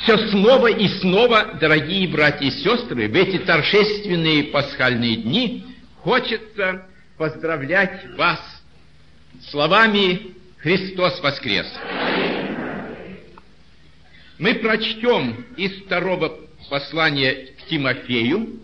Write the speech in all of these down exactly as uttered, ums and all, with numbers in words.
Все снова и снова, дорогие братья и сестры, в эти торжественные пасхальные дни хочется поздравлять вас словами «Христос воскрес!». Мы прочтем из второго послания к Тимофею,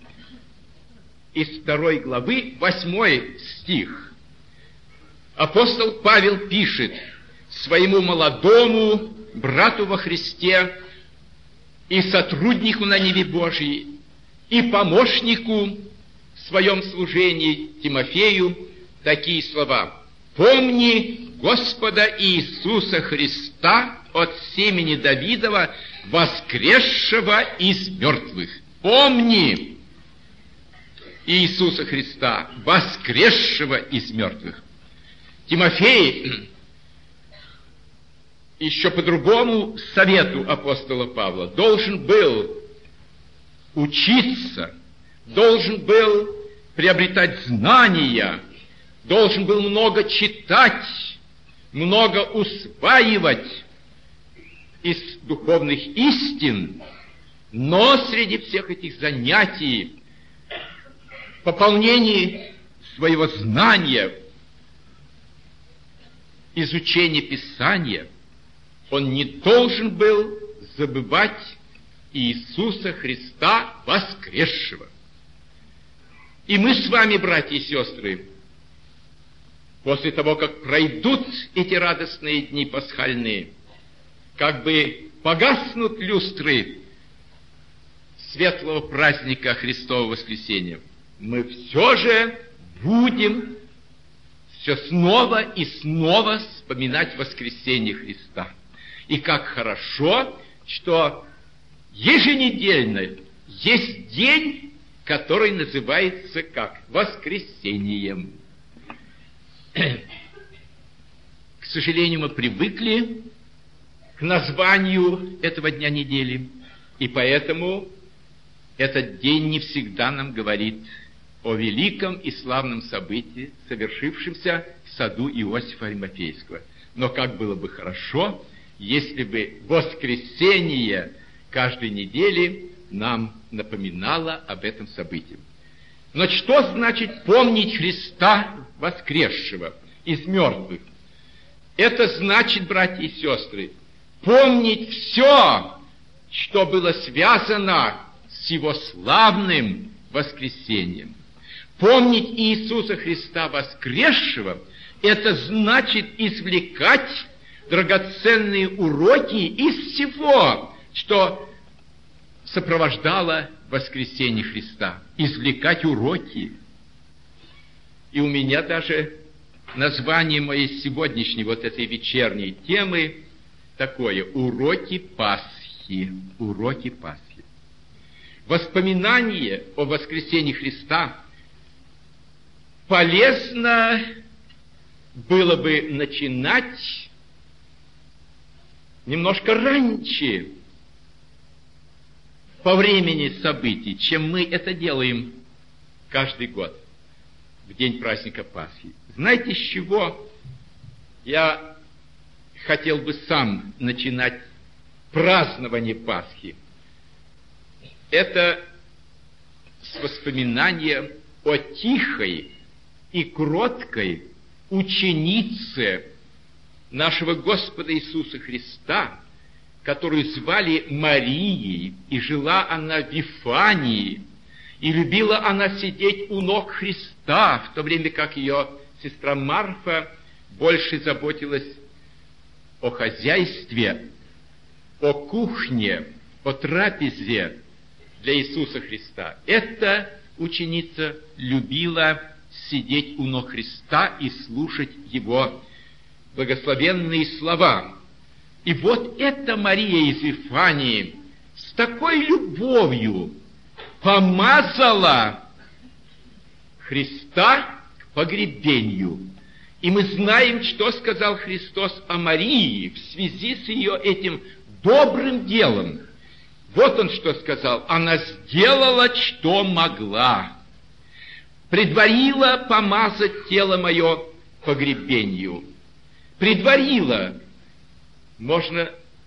из второй главы, восьмой стих. Апостол Павел пишет своему молодому брату во Христе и сотруднику на ниве Божьей, и помощнику в своем служении Тимофею такие слова: «Помни Господа Иисуса Христа от семени Давидова, воскресшего из мертвых». Помни Иисуса Христа, воскресшего из мертвых. Тимофей еще по другому совету апостола Павла должен был учиться, должен был приобретать знания, должен был много читать, много усваивать из духовных истин, но среди всех этих занятий, пополнении своего знания, изучения Писания, он не должен был забывать Иисуса Христа воскресшего. И мы с вами, братья и сестры, после того, как пройдут эти радостные дни пасхальные, как бы погаснут люстры светлого праздника Христового воскресения, мы все же будем все снова и снова вспоминать воскресение Христа. И как хорошо, что еженедельно есть день, который называется как? Воскресением. К сожалению, мы привыкли к названию этого дня недели, и поэтому этот день не всегда нам говорит о великом и славном событии, совершившемся в саду Иосифа Аримафейского. Но как было бы хорошо, если бы воскресение каждой недели нам напоминало об этом событии. Но что значит помнить Христа воскресшего из мертвых? Это значит, братья и сестры, помнить все, что было связано с Его славным воскресением. Помнить Иисуса Христа воскресшего – это значит извлекать драгоценные уроки из всего, что сопровождало воскресение Христа. Извлекать уроки. И у меня даже название моей сегодняшней вот этой вечерней темы такое: «Уроки Пасхи». Уроки Пасхи. Воспоминание о воскресении Христа полезно было бы начинать немножко раньше по времени событий, чем мы это делаем каждый год в день праздника Пасхи. Знаете, с чего я хотел бы сам начинать празднование Пасхи? Это с воспоминания о тихой и кроткой ученице нашего Господа Иисуса Христа, которую звали Марией, и жила она в Вифании, и любила она сидеть у ног Христа, в то время как ее сестра Марфа больше заботилась о хозяйстве, о кухне, о трапезе для Иисуса Христа. Эта ученица любила сидеть у ног Христа и слушать Его благословенные слова. И вот эта Мария из Вифании с такой любовью помазала Христа к погребению. И мы знаем, что сказал Христос о Марии в связи с ее этим добрым делом. Вот он что сказал: она сделала, что могла, предварила помазать тело мое погребению. Предварила. Можно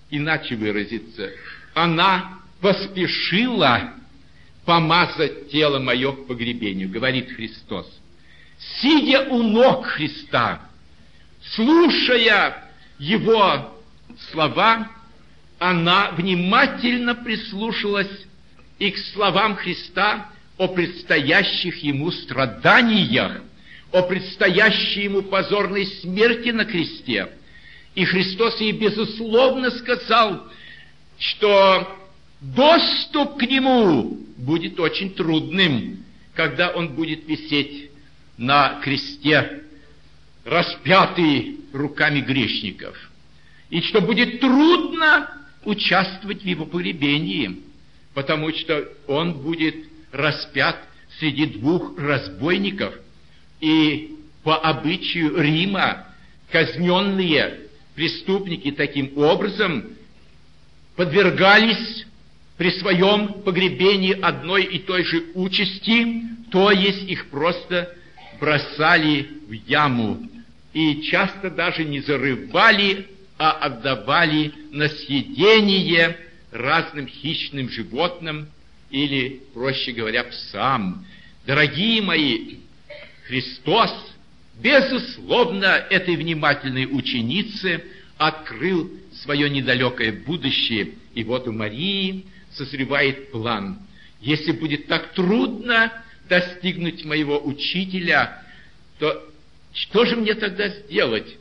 иначе выразиться, она поспешила помазать тело мое к погребению, говорит Христос. Сидя у ног Христа, слушая Его слова, она внимательно прислушалась и к словам Христа о предстоящих Ему страданиях, о предстоящей Ему позорной смерти на кресте. И Христос ей безусловно сказал, что доступ к Нему будет очень трудным, когда Он будет висеть на кресте, распятый руками грешников, и что будет трудно участвовать в Его погребении, потому что Он будет распят среди двух разбойников, и по обычаю Рима казненные преступники таким образом подвергались при своем погребении одной и той же участи, то есть их просто бросали в яму, и часто даже не зарывали, а отдавали на съедение разным хищным животным или, проще говоря, псам. Дорогие мои, Христос, безусловно, этой внимательной ученице открыл свое недалекое будущее, и вот у Марии созревает план. Если будет так трудно достигнуть моего учителя, то что же мне тогда сделать?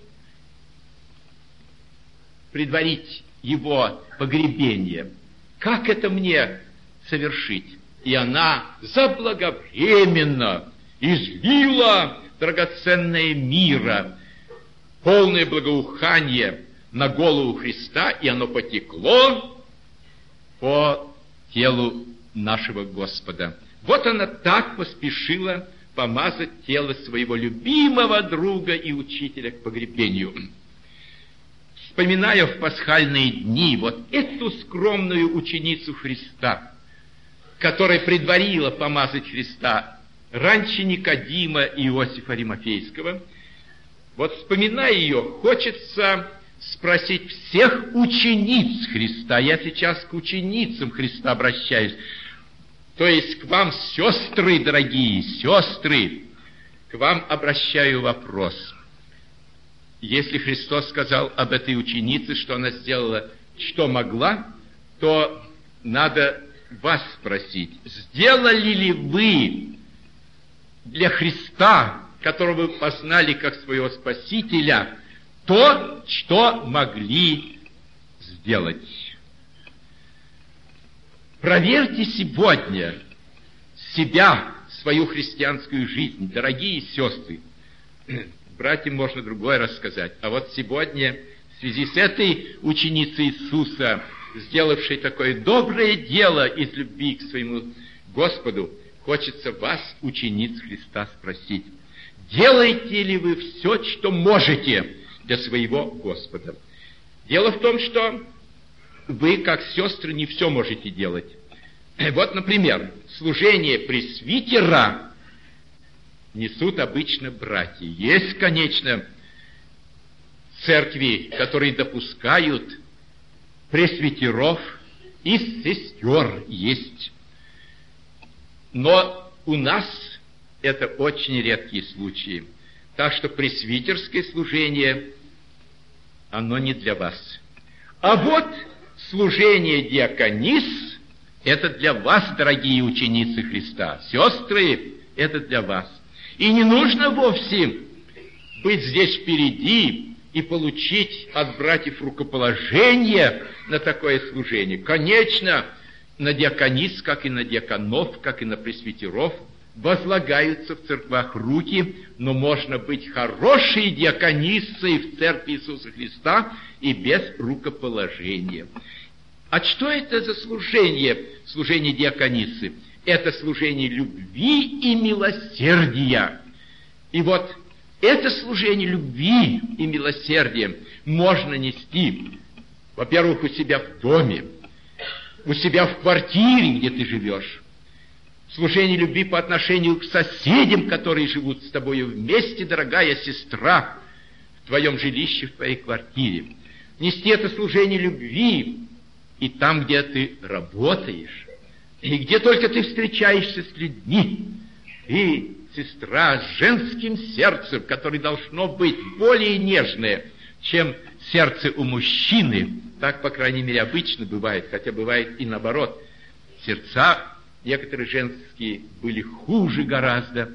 Предварить его погребение. Как это мне совершить? И она заблаговременно излила драгоценное мира, полное благоухание на голову Христа, и оно потекло по телу нашего Господа. Вот она так поспешила помазать тело своего любимого друга и учителя к погребению. Вспоминая в пасхальные дни вот эту скромную ученицу Христа, которая предварила помазать Христа раньше Никодима и Иосифа Римофейского, вот вспоминая ее, хочется спросить всех учениц Христа. Я сейчас к ученицам Христа обращаюсь. То есть к вам, сестры дорогие, сестры, к вам обращаю вопрос. Если Христос сказал об этой ученице, что она сделала, что могла, то надо вас спросить, сделали ли вы для Христа, которого вы познали как своего Спасителя, то, что могли сделать? Проверьте сегодня себя, свою христианскую жизнь, дорогие сестры. Братьям можно другое рассказать. А вот сегодня, в связи с этой ученицей Иисуса, сделавшей такое доброе дело из любви к своему Господу, хочется вас, учениц Христа, спросить, делаете ли вы все, что можете для своего Господа? Дело в том, что вы, как сестры, не все можете делать. Вот, например, служение пресвитера несут обычно братья. Есть, конечно, церкви, которые допускают пресвитеров и сестер есть. Но у нас это очень редкие случаи. Так что пресвитерское служение, оно не для вас. А вот служение диаконис – это для вас, дорогие ученицы Христа. Сестры – это для вас. И не нужно вовсе быть здесь впереди и получить от братьев рукоположение на такое служение. Конечно, на диаконис, как и на диаконов, как и на пресвитеров, возлагаются в церквах руки, но можно быть хорошей диаконissой в церкви Иисуса Христа и без рукоположения. А что это за служение, служение диакониссы? Это служение любви и милосердия. И вот это служение любви и милосердия можно нести, во-первых, у себя в доме, у себя в квартире, где ты живешь. Служение любви по отношению к соседям, которые живут с тобой вместе, дорогая сестра, в твоем жилище, в твоей квартире. нести это служение любви и там, где ты работаешь, и где только ты встречаешься с людьми. И сестра с женским сердцем, которое должно быть более нежное, чем сердце у мужчины, так, по крайней мере, обычно бывает, хотя бывает и наоборот. Сердца некоторые женские были хуже гораздо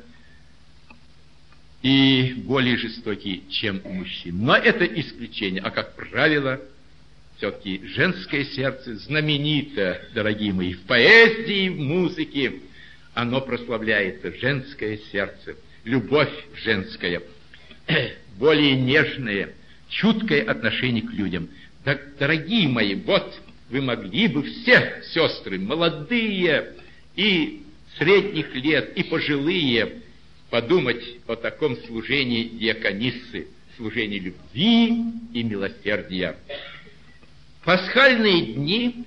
и более жестокие, чем у мужчин. Но это исключение, а как правило, все-таки женское сердце знаменито, дорогие мои, в поэзии, в музыке. Оно прославляется, женское сердце, любовь женская, более нежное, чуткое отношение к людям. Так, дорогие мои, вот вы могли бы все сестры, молодые и средних лет, и пожилые, подумать о таком служении диакониссы, служении любви и милосердия. Пасхальные дни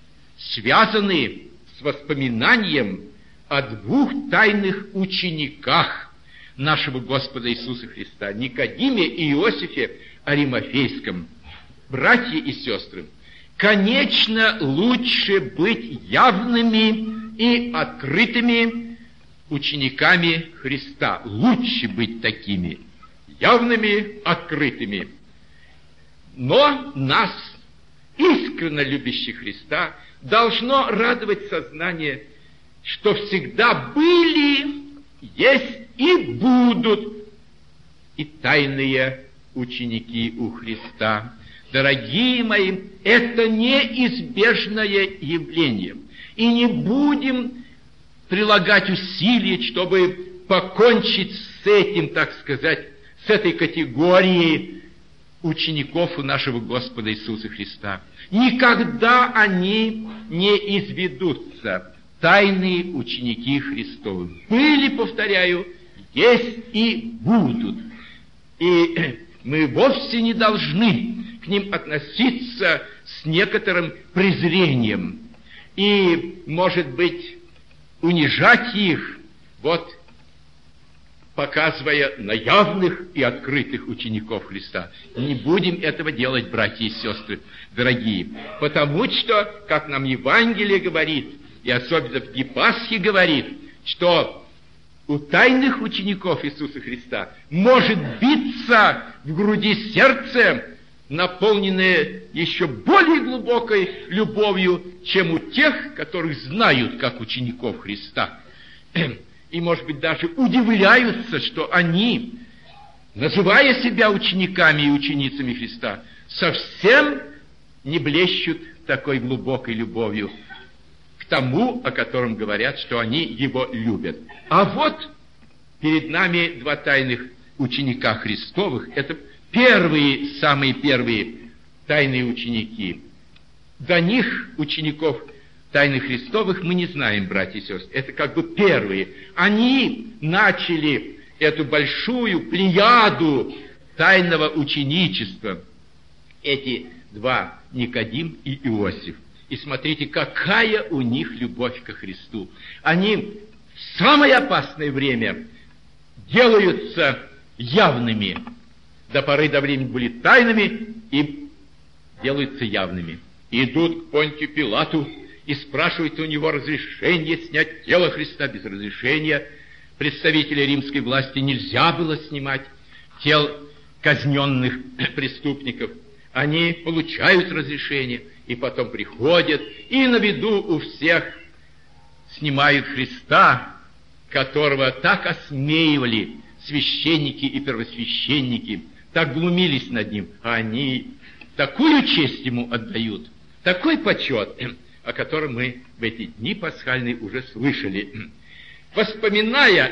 связаны с воспоминанием о двух тайных учениках нашего Господа Иисуса Христа, Никодиме и Иосифе Аримафейском. Братья и сестры, конечно, лучше быть явными и открытыми учениками Христа. Лучше быть такими, явными, открытыми. Но нас, искренне любящих Христа, должно радовать сознание, что всегда были, есть и будут и тайные ученики у Христа. Дорогие мои, это неизбежное явление. И не будем прилагать усилий, чтобы покончить с этим, так сказать, с этой категорией учеников у нашего Господа Иисуса Христа. Никогда они не изведутся. Тайные ученики Христовы были, повторяю, есть и будут. И мы вовсе не должны к ним относиться с некоторым презрением и, может быть, унижать их, вот, показывая на явных и открытых учеников Христа. Не будем этого делать, братья и сестры, дорогие, потому что, как нам Евангелие говорит, и особенно в Пасхе говорит, что у тайных учеников Иисуса Христа может биться в груди сердце, наполненное еще более глубокой любовью, чем у тех, которых знают как учеников Христа. И, может быть, даже удивляются, что они, называя себя учениками и ученицами Христа, совсем не блещут такой глубокой любовью к тому, о котором говорят, что они его любят. А вот перед нами два тайных ученика Христовых. Это первые, самые первые тайные ученики. До них, учеников тайных Христовых, мы не знаем, братья и сестры. Это как бы первые. Они начали эту большую плеяду тайного ученичества. Эти два, Никодим и Иосиф. И смотрите, какая у них любовь ко Христу. Они в самое опасное время делаются явными. До поры до времени были тайными и делаются явными. Идут к Понтию Пилату и спрашивают у него разрешение снять тело Христа. Без разрешения представителя римской власти нельзя было снимать тел казненных преступников. Они получают разрешение и потом приходят и на виду у всех снимают Христа, которого так осмеивали священники и первосвященники, так глумились над ним, а они такую честь ему отдают, такой почет, о котором мы в эти дни пасхальные уже слышали. Вспоминая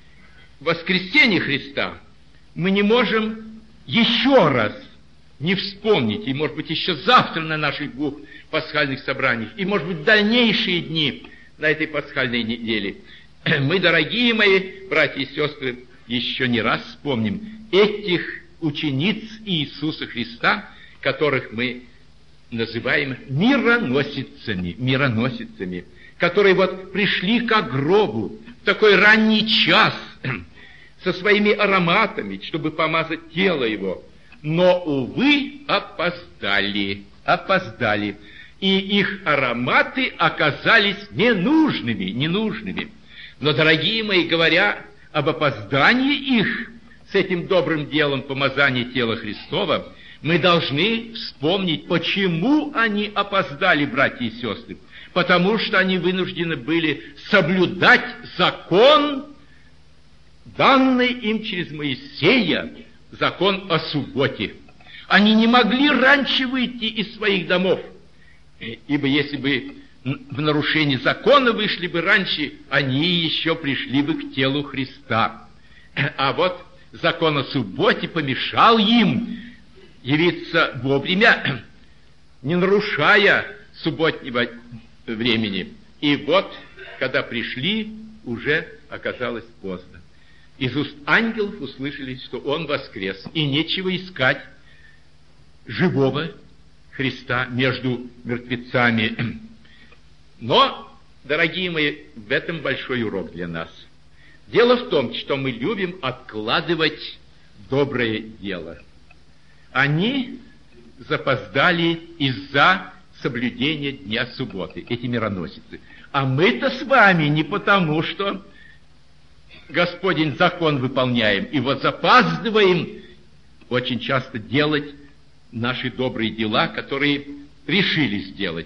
воскресение Христа, мы не можем еще раз не вспомнить, и, может быть, еще завтра на наших двух пасхальных собраниях, и, может быть, в дальнейшие дни на этой пасхальной неделе, мы, дорогие мои братья и сестры, еще не раз вспомним этих учениц Иисуса Христа, которых мы называем мироносицами, мироносицами, которые вот пришли к гробу в такой ранний час со своими ароматами, чтобы помазать тело его. но, увы, опоздали, опоздали. И их ароматы оказались ненужными, ненужными. Но, дорогие мои, говоря об опоздании их с этим добрым делом помазания тела Христова, мы должны вспомнить, почему они опоздали, братья и сестры. Потому что они вынуждены были соблюдать закон, данный им через Моисея, закон о субботе. Они не могли раньше выйти из своих домов, ибо если бы в нарушении закона вышли бы раньше, они еще пришли бы к телу Христа. А вот закон о субботе помешал им явиться вовремя, не нарушая субботнего времени. И вот, когда пришли, уже оказалось поздно. Из уст ангелов услышали, что он воскрес, и нечего искать живого Христа между мертвецами. Но, дорогие мои, в этом большой урок для нас. Дело в том, что мы любим откладывать доброе дело. Они запоздали из-за соблюдения дня субботы, эти мироносицы. А мы-то с вами не потому, что Господень закон выполняем, и вот запаздываем очень часто делать наши добрые дела, которые решили сделать.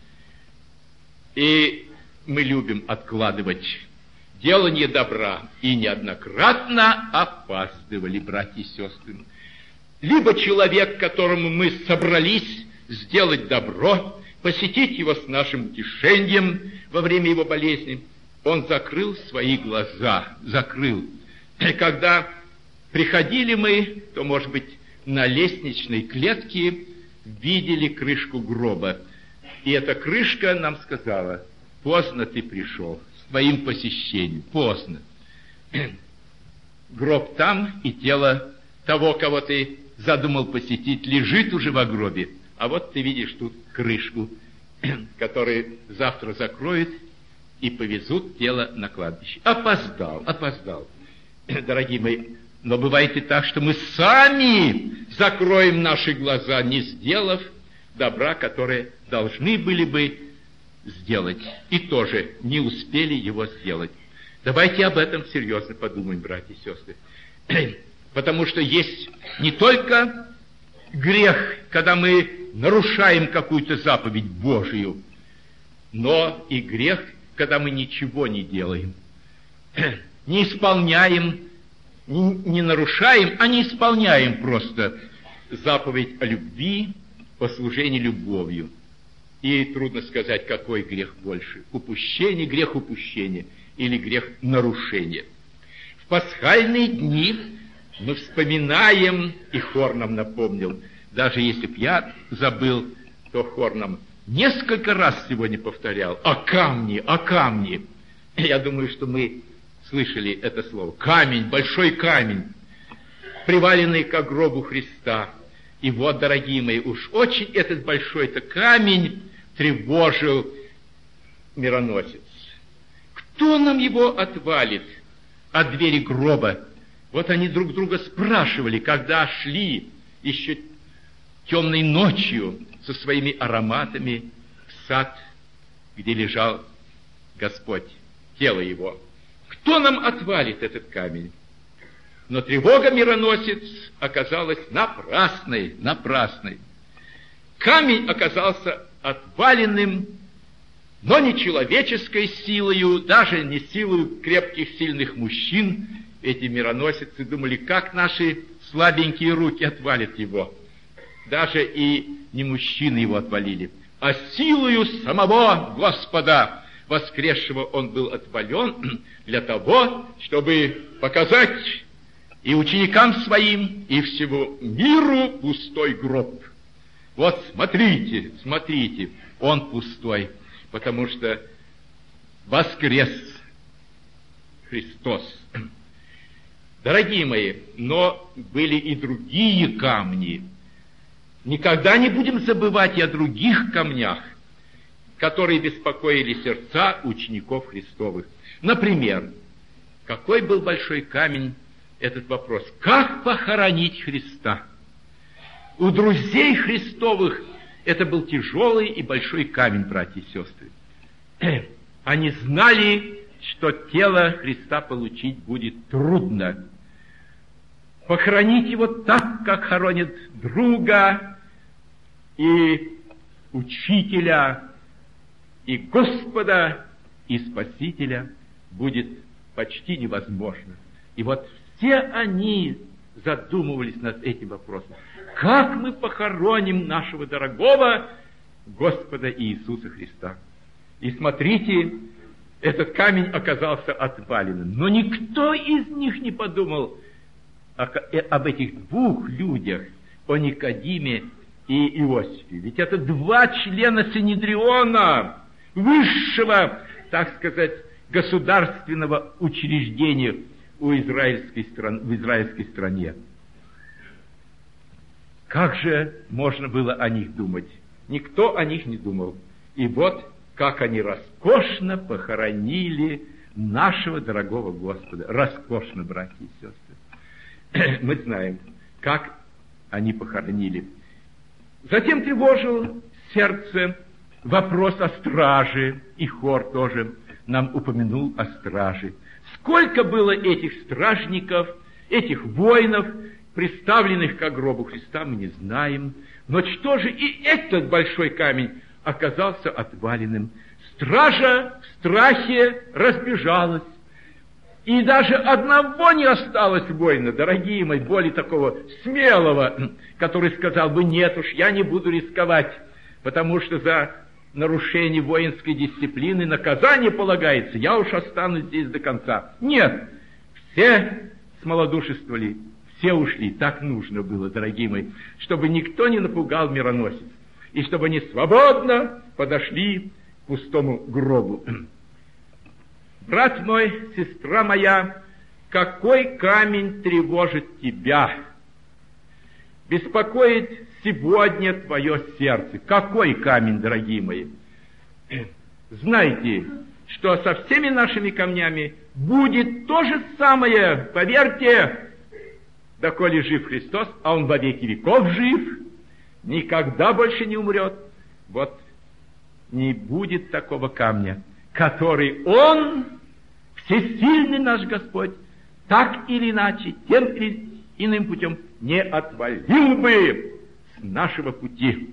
И мы любим откладывать делание добра, и неоднократно опаздывали, братья и сестры. Либо человек, которому мы собрались сделать добро, посетить его с нашим утешением во время его болезни, он закрыл свои глаза, закрыл. И когда приходили мы, то, может быть, на лестничной клетке видели крышку гроба. И эта крышка нам сказала: поздно ты пришел с твоим посещением, поздно. Гроб там, и тело того, кого ты задумал посетить, лежит уже во гробе. А вот ты видишь тут крышку, которую завтра закроют и повезут тело на кладбище. Опоздал, опоздал. Дорогие мои, но бывает и так, что мы сами закроем наши глаза, не сделав добра, которое должны были бы сделать, и тоже не успели его сделать. Давайте об этом серьезно подумаем, братья и сестры. Потому что есть не только грех, когда мы нарушаем какую-то заповедь Божию, но и грех, когда мы ничего не делаем, не исполняем, не нарушаем, а не исполняем просто заповедь о любви, о служении любовью. И трудно сказать, какой грех больше: упущение, грех упущения или грех нарушения. В пасхальные дни мы вспоминаем, и хор нам напомнил, даже если б я забыл, то хор нам несколько раз сегодня повторял: о камне, о камне. Я думаю, что мы слышали это слово. Камень, большой камень, приваленный к гробу Христа. И вот, дорогие мои, уж очень этот большой-то камень тревожил мироносец. Кто нам его отвалит от двери гроба? Вот они друг друга спрашивали, когда шли еще темной ночью со своими ароматами в сад, где лежал Господь, тело его. Кто нам отвалит этот камень? Но тревога мироносец оказалась напрасной, напрасной. Камень оказался отваленным, но не человеческой силою, даже не силою крепких, сильных мужчин. Эти мироносицы думали, как наши слабенькие руки отвалят его. Даже и не мужчины его отвалили, а силою самого Господа воскресшего он был отвален для того, чтобы показать и ученикам своим, и всему миру пустой гроб. Вот смотрите, смотрите, он пустой, потому что воскрес Христос. Дорогие мои, но были и другие камни. Никогда не будем забывать и о других камнях, которые беспокоили сердца учеников Христовых. Например, какой был большой камень, этот вопрос: как похоронить Христа? У друзей Христовых это был тяжелый и большой камень, братья и сестры. Они знали, что тело Христа получить будет трудно. Похоронить его так, как хоронят друга и учителя, и Господа, и Спасителя будет почти невозможно. И вот все они задумывались над этим вопросом. Как мы похороним нашего дорогого Господа Иисуса Христа? И смотрите, этот камень оказался отваленным. Но никто из них не подумал об этих двух людях, о Никодиме и Иосифе. Ведь это два члена Синедриона, высшего, так сказать, государственного учреждения у израильской стран, в израильской стране. Как же можно было о них думать? Никто о них не думал. И вот как они роскошно похоронили нашего дорогого Господа. Роскошно, братья и сестры. Мы знаем, как они похоронили. Затем тревожил сердце вопрос о страже, и хор тоже нам упомянул о страже. Сколько было этих стражников, этих воинов, представленных к гробу Христа, мы не знаем. Но что же и этот большой камень оказался отваленным? Стража в страхе разбежалась. И даже одного не осталось воина, дорогие мои, более такого смелого, который сказал бы: нет уж, я не буду рисковать, потому что за нарушение воинской дисциплины наказание полагается, я уж останусь здесь до конца. Нет, все смолодушествовали, все ушли. Так нужно было, дорогие мои, чтобы никто не напугал мироносец, и чтобы они свободно подошли к пустому гробу. Брат мой, сестра моя, какой камень тревожит тебя? Беспокоит сегодня твое сердце. Какой камень, дорогие мои? Знайте, что со всеми нашими камнями будет то же самое, поверьте, доколе жив Христос, а Он во веки веков жив, никогда больше не умрет. Вот не будет такого камня, который Он, всесильный наш Господь, так или иначе, тем или иным путем не отвалил бы с нашего пути.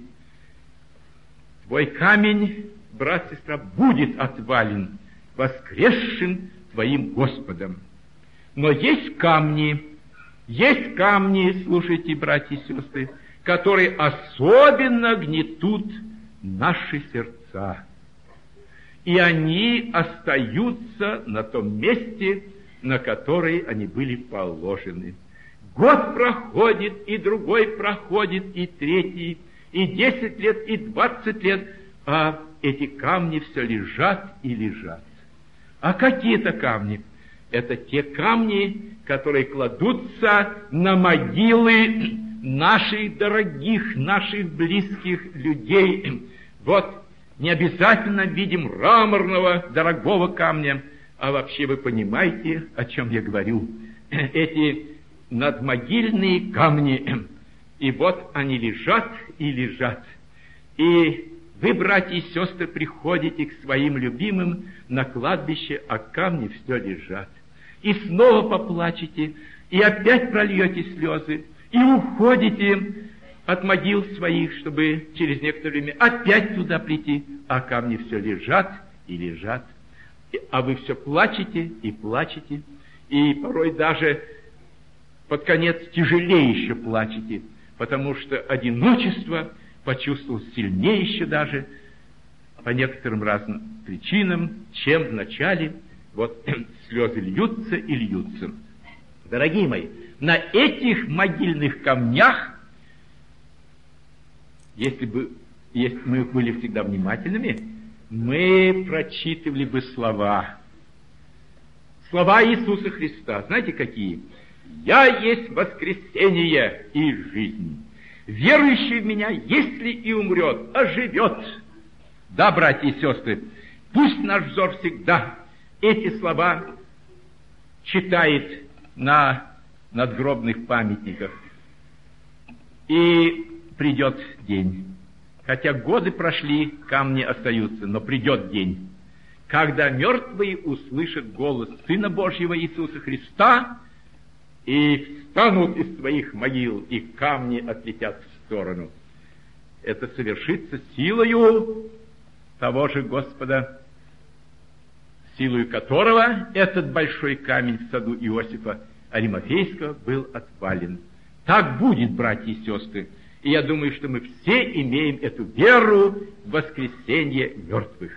Твой камень, брат, сестра, будет отвален воскресшим твоим Господом. Но есть камни, есть камни, слушайте, братья и сестры, которые особенно гнетут наши сердца. И они остаются на том месте, на который они были положены. Год проходит, и другой проходит, и третий, и десять лет, и двадцать лет, а эти камни все лежат и лежат. А какие-то камни? Это те камни, которые кладутся на могилы наших дорогих, наших близких людей. Вот, не обязательно видим мраморного, дорогого камня, а вообще вы понимаете, о чем я говорю. Эти надмогильные камни, и вот они лежат и лежат. И вы, братья и сестры, приходите к своим любимым на кладбище, а камни все лежат. И снова поплачете, и опять прольете слезы, и уходите от могил своих, чтобы через некоторое время опять туда прийти, а камни все лежат и лежат. А вы все плачете и плачете, и порой даже под конец тяжелее еще плачете, потому что одиночество почувствовал сильнее еще даже по некоторым разным причинам, чем в начале. Вот слезы льются и льются. Дорогие мои, на этих могильных камнях, если бы если мы были всегда внимательными, мы прочитывали бы слова. Слова Иисуса Христа. Знаете, какие? «Я есть воскресение и жизнь. Верующий в Меня, если и умрет, оживет». Да, братья и сестры, пусть наш взор всегда эти слова читает на надгробных памятниках. И придет день. Хотя годы прошли, камни остаются, но придет день, когда мертвые услышат голос Сына Божьего Иисуса Христа и встанут из своих могил, и камни отлетят в сторону. Это совершится силою того же Господа, силою которого этот большой камень в саду Иосифа Аримафейского был отвален. Так будет, братья и сестры. И я думаю, что мы все имеем эту веру в воскресенье мертвых.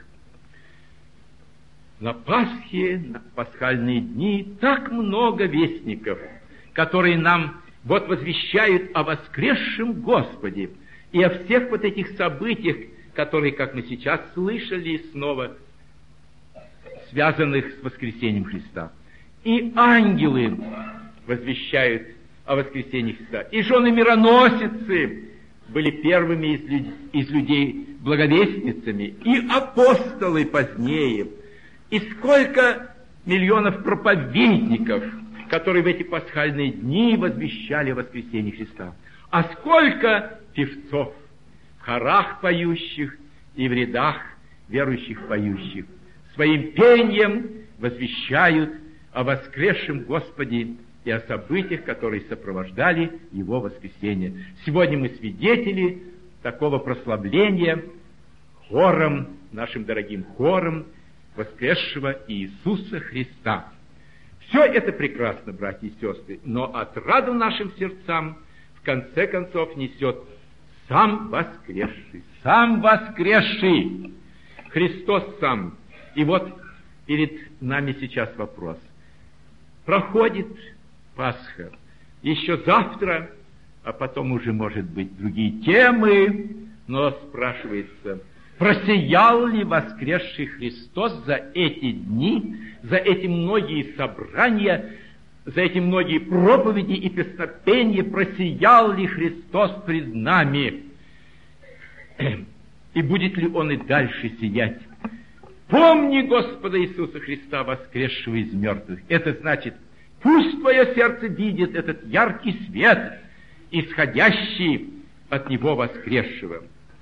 На Пасхе, на пасхальные дни так много вестников, которые нам вот возвещают о воскресшем Господе и о всех вот этих событиях, которые, как мы сейчас слышали снова, связанных с воскресением Христа. И ангелы возвещают о воскресении Христа. И жены-мироносицы были первыми из, люд... из людей благовестницами. И апостолы позднее. И сколько миллионов проповедников, которые в эти пасхальные дни возвещали о воскресении Христа. А сколько певцов в хорах поющих и в рядах верующих поющих своим пением возвещают о воскресшем Господе и о событиях, которые сопровождали Его воскресение. Сегодня мы свидетели такого прославления хором, нашим дорогим хором воскресшего Иисуса Христа. Все это прекрасно, братья и сестры, но отраду нашим сердцам в конце концов несет сам воскресший, сам воскресший Христос сам. И вот перед нами сейчас вопрос. Проходит Пасха. Еще завтра, а потом уже, может быть, другие темы, но спрашивается, просиял ли воскресший Христос за эти дни, за эти многие собрания, за эти многие проповеди и песнопения, просиял ли Христос пред нами? И будет ли Он и дальше сиять? Помни Господа Иисуса Христа, воскресшего из мертвых. Это значит, пусть твое сердце видит этот яркий свет, исходящий от Него воскресшего.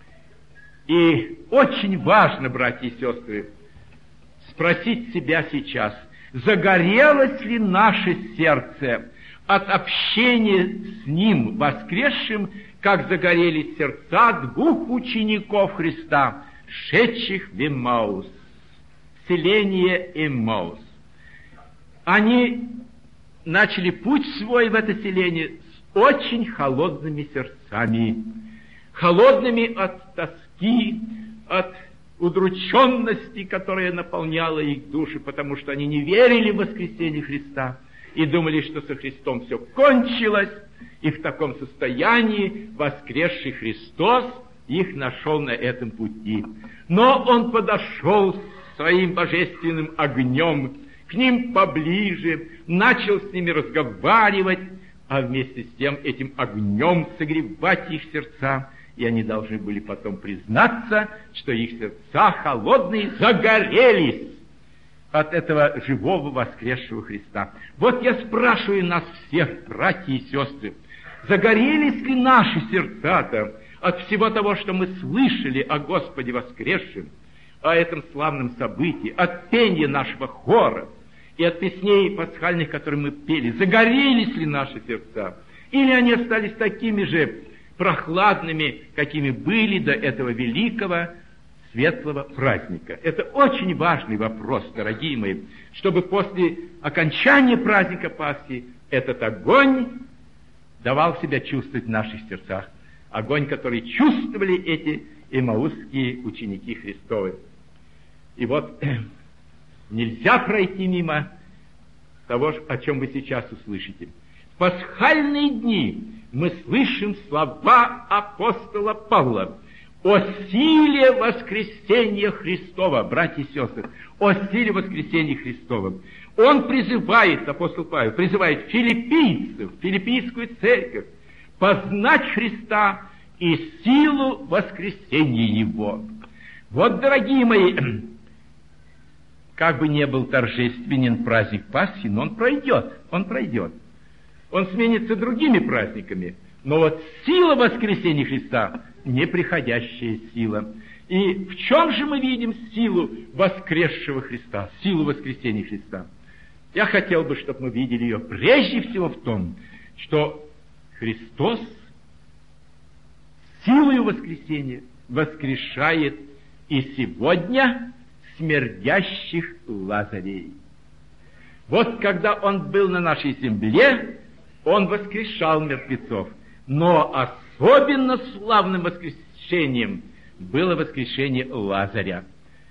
И очень важно, братья и сестры, спросить себя сейчас, загорелось ли наше сердце от общения с Ним воскресшим, как загорелись сердца двух учеников Христа, шедших в Эммаус, селение Эммаус. Они начали путь свой в это селение с очень холодными сердцами, холодными от тоски, от удрученности, которая наполняла их души, потому что они не верили в воскресение Христа и думали, что со Христом все кончилось, и в таком состоянии воскресший Христос их нашел на этом пути. Но Он подошел своим божественным огнем к ним поближе, начал с ними разговаривать, а вместе с тем этим огнем согревать их сердца, и они должны были потом признаться, что их сердца холодные загорелись от этого живого воскресшего Христа. Вот я спрашиваю нас всех, братья и сестры, загорелись ли наши сердца-то от всего того, что мы слышали о Господе воскресшем, о этом славном событии, от пения нашего хора и от песней пасхальных, которые мы пели? Загорелись ли наши сердца? Или они остались такими же прохладными, какими были до этого великого светлого праздника? Это очень важный вопрос, дорогие мои, чтобы после окончания праздника Пасхи этот огонь давал себя чувствовать в наших сердцах. Огонь, который чувствовали эти эмаусские ученики Христовы. И вот нельзя пройти мимо того, о чем вы сейчас услышите. В пасхальные дни мы слышим слова апостола Павла о силе воскресения Христова, братья и сестры, о силе воскресения Христова. Он призывает, апостол Павел, призывает филиппийцев, филиппийскую церковь, познать Христа и силу воскресения Его. Вот, дорогие мои, как бы не был торжественен праздник Пасхи, но он пройдет, он пройдет. Он сменится другими праздниками, Но вот сила воскресения Христа – неприходящая сила. И в чем же мы видим силу воскресшего Христа, силу воскресения Христа? Я хотел бы, чтобы мы видели ее прежде всего в том, что Христос силою воскресения воскрешает и сегодня смердящих Лазарей. Вот когда Он был на нашей земле, Он воскрешал мертвецов. Но особенно славным воскрешением было воскрешение Лазаря.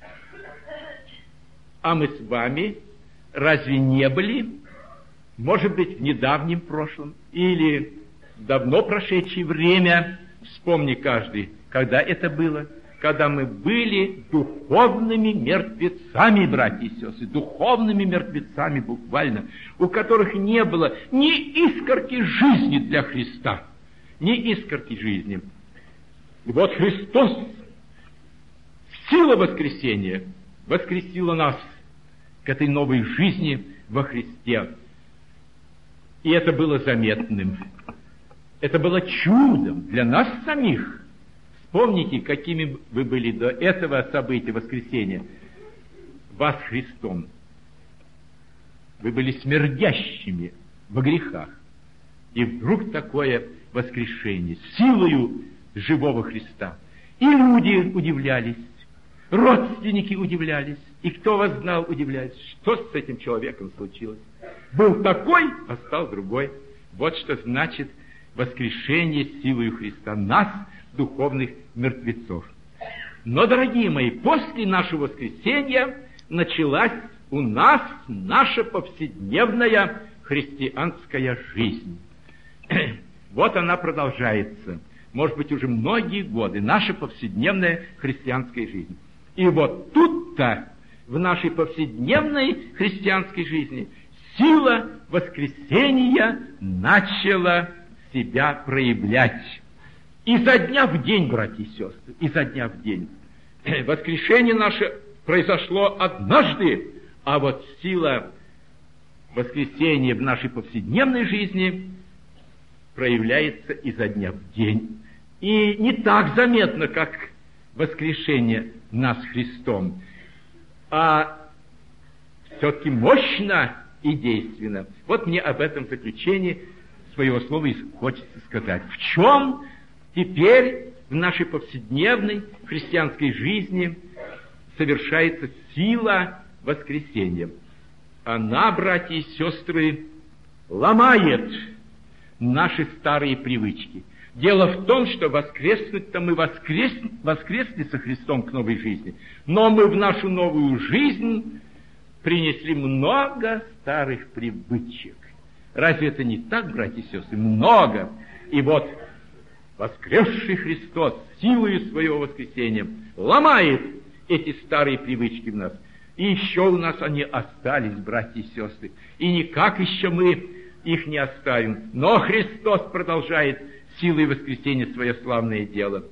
А мы с вами разве не были, может быть, в недавнем прошлом или в давно прошедшее время, вспомни каждый, когда это было, когда мы были духовными мертвецами, братья и сестры, духовными мертвецами буквально, у которых не было ни искорки жизни для Христа, ни искорки жизни. И вот Христос, сила воскресения, воскресила нас к этой новой жизни во Христе. И это было заметным. Это было чудом для нас самих. Вспомните, какими вы были до этого события воскресения. Вас Христом. Вы были смердящими во грехах. И вдруг такое воскрешение силою живого Христа. И люди удивлялись, родственники удивлялись, и кто вас знал, удивлялись, что с этим человеком случилось. Был такой, а стал другой. Вот что значит воскрешение силою Христа нас, духовных мертвецов. Но, дорогие мои, после нашего воскресения началась у нас наша повседневная христианская жизнь. Вот она продолжается. Может быть, уже многие годы наша повседневная христианская жизнь. И вот тут-то, в нашей повседневной христианской жизни, сила воскресения начала себя проявлять. Изо дня в день, братья и сестры, изо дня в день. Воскрешение наше произошло однажды, а вот сила воскресения в нашей повседневной жизни проявляется изо дня в день. И не так заметно, как воскрешение нас Христом, а все-таки мощно и действенно. Вот мне об этом заключении своего слова и хочется сказать. В чем теперь в нашей повседневной христианской жизни совершается сила воскресения? Она, братья и сестры, ломает наши старые привычки. Дело в том, что воскреснуть-то мы воскрес... воскресли со Христом к новой жизни, но мы в нашу новую жизнь принесли много старых привычек. Разве это не так, братья и сестры? Много. И вот воскресший Христос силою своего воскресения ломает эти старые привычки в нас. И еще у нас они остались, братья и сестры. И никак еще мы их не оставим. Но Христос продолжает силой воскресения свое славное дело.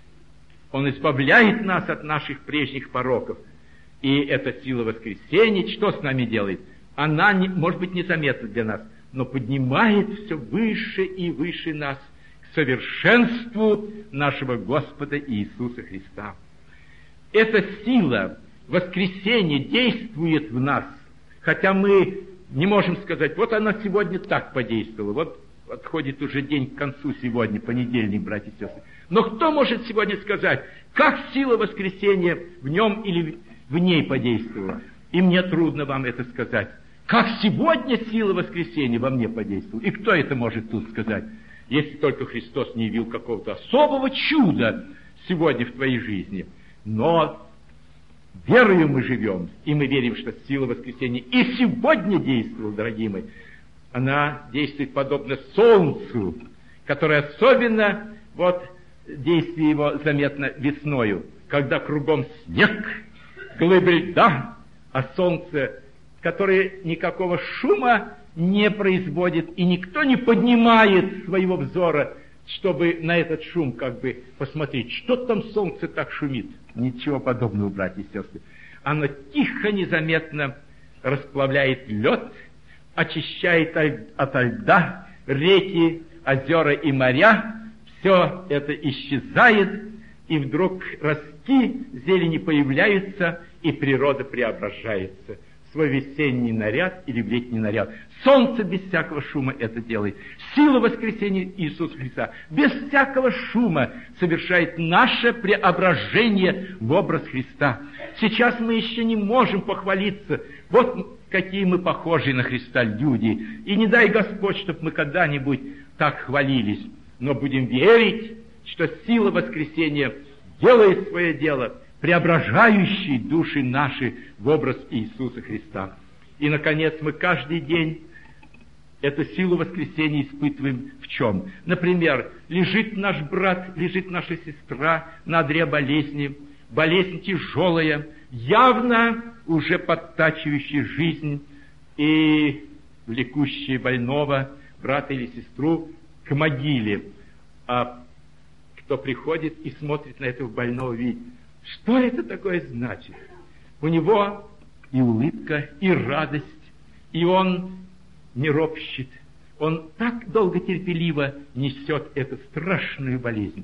Он избавляет нас от наших прежних пороков. И эта сила воскресения, что с нами делает? Она, не, может быть, незаметна для нас, но поднимает все выше и выше нас к совершенству нашего Господа Иисуса Христа. Эта сила воскресения действует в нас, хотя мы не можем сказать, вот она сегодня так подействовала, вот отходит уже день к концу сегодня, понедельник, братья и сестры. Но кто может сегодня сказать, как сила воскресения в нем или в ней подействовала? И мне трудно вам это сказать. Как сегодня сила воскресения во мне подействовала? И кто это может тут сказать? Если только Христос не явил какого-то особого чуда сегодня в твоей жизни. Но верою мы живем, и мы верим, что сила воскресения и сегодня действовала, дорогие мои. Она действует подобно солнцу, которое особенно, вот, действие его заметно весною, когда кругом снег, глыбы льда, а солнце, которое никакого шума не производит, и никто не поднимает своего взора, чтобы на этот шум как бы посмотреть, что там солнце так шумит. Ничего подобного, братья и сестры. Оно тихо, незаметно расплавляет лед, очищает ото льда реки, озера и моря, все это исчезает, и вдруг ростки зелени появляются, и природа преображается в свой весенний наряд или в летний наряд. Солнце без всякого шума это делает. Сила воскресения Иисуса Христа без всякого шума совершает наше преображение в образ Христа. Сейчас мы еще не можем похвалиться. Вот какие мы похожи на Христа люди. И не дай Господь, чтобы мы когда-нибудь так хвалились. Но будем верить, что сила воскресения делает свое дело, преображающей души наши в образ Иисуса Христа. И, наконец, мы каждый день эту силу воскресения испытываем в чем? Например, лежит наш брат, лежит наша сестра на одре болезни, болезнь тяжелая, явно уже подтачивающая жизнь и влекущая больного брата или сестру к могиле. А кто приходит и смотрит на этого больного, видит, что это такое значит? У него и улыбка, и радость, и он не ропщет. Он так долго терпеливо несет эту страшную болезнь.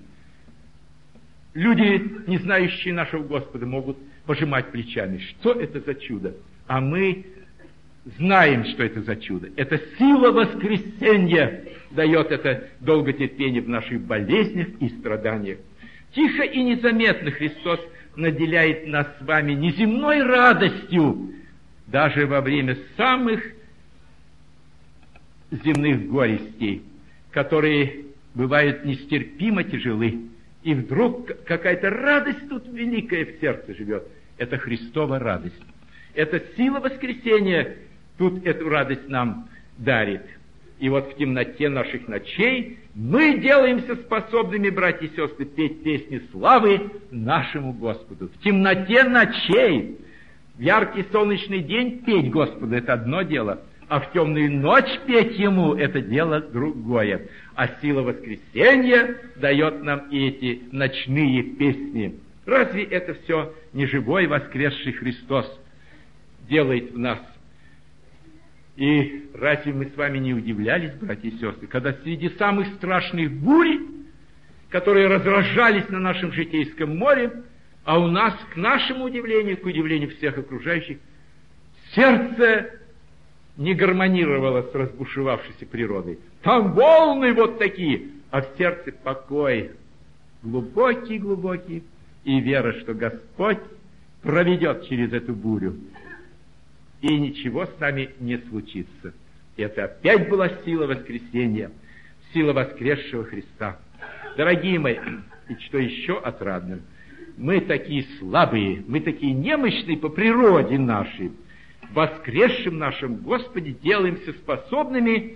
Люди, не знающие нашего Господа, могут пожимать плечами. Что это за чудо? А мы знаем, что это за чудо. Это сила воскресения дает это долготерпение в наших болезнях и страданиях. Тихо и незаметно Христос наделяет нас с вами неземной радостью, даже во время самых земных горестей, которые бывают нестерпимо тяжелы. И вдруг какая-то радость тут великая в сердце живет. Это Христова радость. Это сила воскресения тут эту радость нам дарит. И вот в темноте наших ночей мы делаемся способными, братья и сестры, петь песни славы нашему Господу. В темноте ночей, в яркий солнечный день петь Господу — это одно дело, а в темную ночь петь Ему — это дело другое. А сила воскресения дает нам и эти ночные песни. Разве это все не живой воскресший Христос делает в нас? И разве мы с вами не удивлялись, братья и сестры, когда среди самых страшных бурь, которые разражались на нашем житейском море, а у нас, к нашему удивлению, к удивлению всех окружающих, сердце не гармонировало с разбушевавшейся природой. Там волны вот такие, а в сердце покой, глубокий-глубокий, и вера, что Господь проведет через эту бурю, и ничего с нами не случится. Это опять была сила воскресения, сила воскресшего Христа. Дорогие мои, и что еще отрадно, мы такие слабые, мы такие немощные по природе нашей, в воскресшем нашем Господе делаемся способными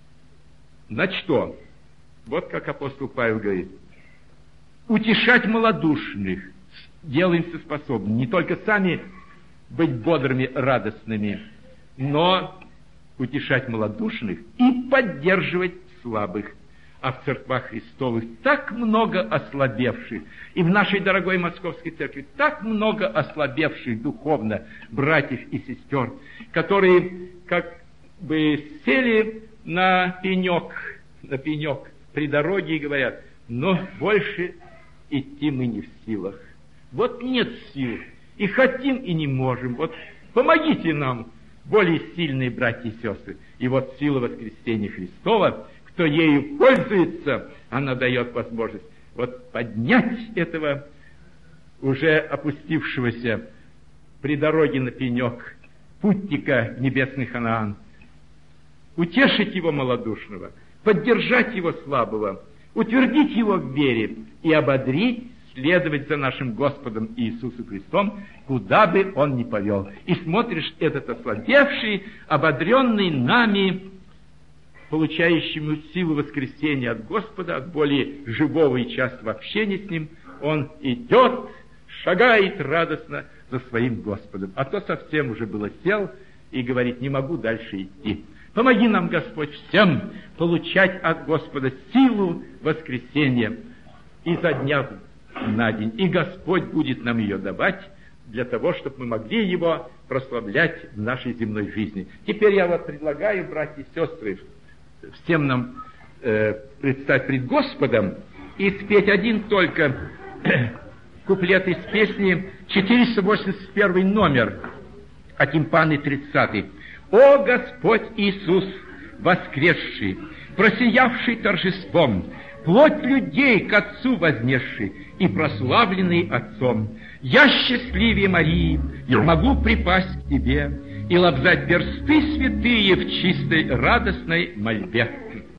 на что? Вот как апостол Павел говорит: утешать малодушных делаемся способными, не только сами быть бодрыми, радостными, но утешать малодушных и поддерживать слабых. А в церквах Христовых так много ослабевших, и в нашей дорогой Московской церкви так много ослабевших духовно братьев и сестер, которые как бы сели на пенек, на пенек при дороге и говорят: но больше идти мы не в силах. Вот нет сил. И хотим, и не можем. Вот помогите нам, более сильные братья и сестры. И вот сила воскресения Христова, кто ею пользуется, она дает возможность вот поднять этого уже опустившегося при дороге на пенек путника небесный Ханаан, утешить его малодушного, поддержать его слабого, утвердить его в вере и ободрить следовать за нашим Господом Иисусом Христом, куда бы Он ни повел. И смотришь, этот ослабевший, ободренный нами, получающему силу воскресения от Господа, от более живого и частого общения с Ним, он идет, шагает радостно за своим Господом. А то совсем уже было сел и говорит: не могу дальше идти. Помоги нам, Господь, всем получать от Господа силу воскресения изо дня на день. И Господь будет нам ее давать для того, чтобы мы могли Его прославлять в нашей земной жизни. Теперь я вот предлагаю, братья и сестры, всем нам э, предстать пред Господом и спеть один только куплет из песни четыреста восемьдесят первый номер, акимпаны тридцатый. «О Господь Иисус, воскресший, просиявший торжеством, плоть людей к Отцу вознесший и прославленный Отцом, я счастливее Марии могу припасть к Тебе и лобзать персты святые в чистой радостной мольбе».